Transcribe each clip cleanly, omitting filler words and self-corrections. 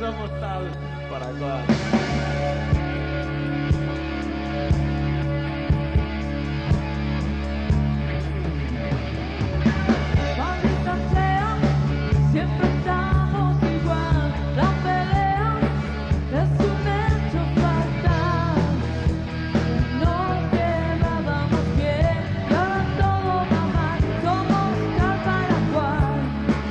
nota postal para cuál. Maldita sea, siempre estamos igual. La pelea es un hecho fatal. Nos quedábamos bien y ahora todo va mal. Somos tal para cual.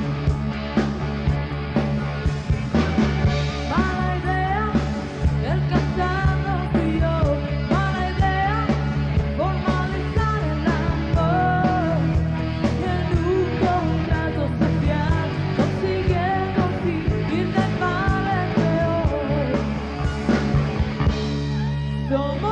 Mala idea el casarnos tú y yo. Mala idea formalizar el amor. Y en un contrato social consiguiendo ir de mal en peor. Somos